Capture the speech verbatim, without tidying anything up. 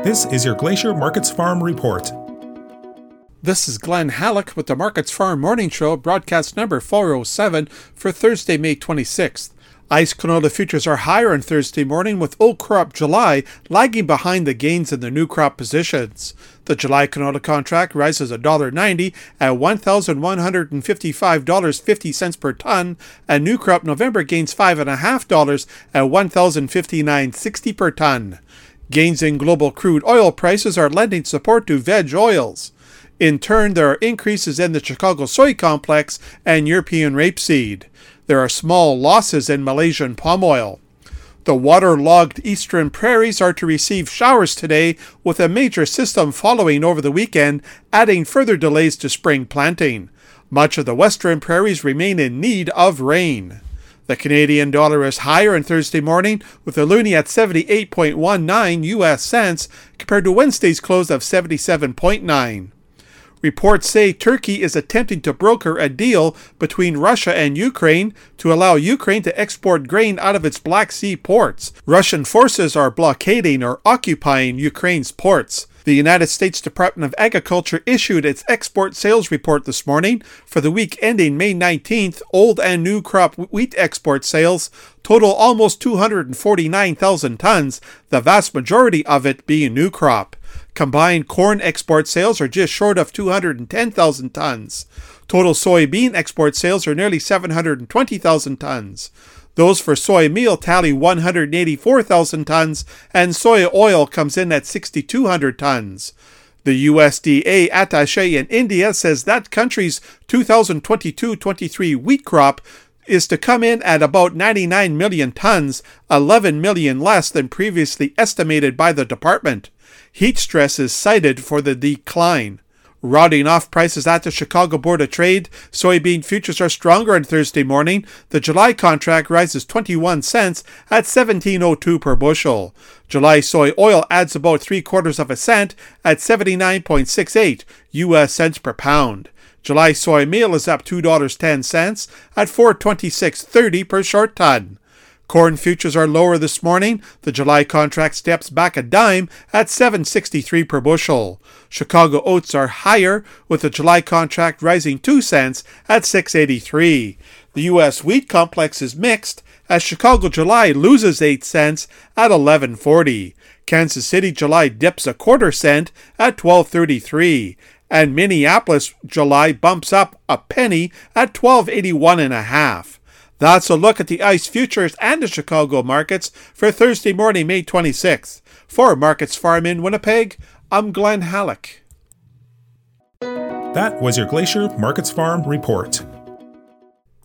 This is your Glacier Markets Farm Report. This is Glenn Halleck with the Markets Farm Morning Show, broadcast number four oh seven for Thursday, May twenty-sixth. Ice canola futures are higher on Thursday morning, with old crop July lagging behind the gains in the new crop positions. The July canola contract rises one dollar ninety at one thousand one hundred fifty-five dollars and fifty cents per ton, and new crop November gains five point five dollars at one thousand fifty-nine dollars and sixty cents per ton. Gains in global crude oil prices are lending support to veg oils. In turn, there are increases in the Chicago soy complex and European rapeseed. There are small losses in Malaysian palm oil. The waterlogged eastern prairies are to receive showers today, with a major system following over the weekend, adding further delays to spring planting. Much of the western prairies remain in need of rain. The Canadian dollar is higher on Thursday morning, with the loonie at seventy-eight point one nine U S cents compared to Wednesday's close of seventy-seven point nine. Reports say Turkey is attempting to broker a deal between Russia and Ukraine to allow Ukraine to export grain out of its Black Sea ports. Russian forces are blockading or occupying Ukraine's ports. The United States Department of Agriculture issued its export sales report this morning. For the week ending May nineteenth, old and new crop wheat export sales total almost two hundred forty-nine thousand tons, the vast majority of it being new crop. Combined corn export sales are just short of two hundred ten thousand tons. Total soybean export sales are nearly seven hundred twenty thousand tons. Those for soy meal tally one hundred eighty-four thousand tons, and soy oil comes in at six thousand two hundred tons. The U S D A attaché in India says that country's two thousand twenty-two twenty-three wheat crop is to come in at about ninety-nine million tons, eleven million less than previously estimated by the department. Heat stress is cited for the decline. Rounding off prices at the Chicago Board of Trade, soybean futures are stronger on Thursday morning. The July contract rises twenty-one cents at seventeen oh two per bushel. July soy oil adds about three quarters of a cent at seventy-nine point six eight U S cents per pound. July soy meal is up two dollars and ten cents at four twenty-six thirty per short ton. Corn futures are lower this morning. The July contract steps back a dime at seven sixty-three per bushel. Chicago oats are higher, with the July contract rising two cents at six eighty-three. The U S wheat complex is mixed, as Chicago July loses eight cents at eleven forty. Kansas City July dips a quarter cent at twelve thirty-three. And Minneapolis July bumps up a penny at twelve eighty-one and a half. That's a look at the ICE futures and the Chicago markets for Thursday morning, May twenty-sixth. For Markets Farm in Winnipeg, I'm Glenn Halleck. That was your Glacier Markets Farm Report.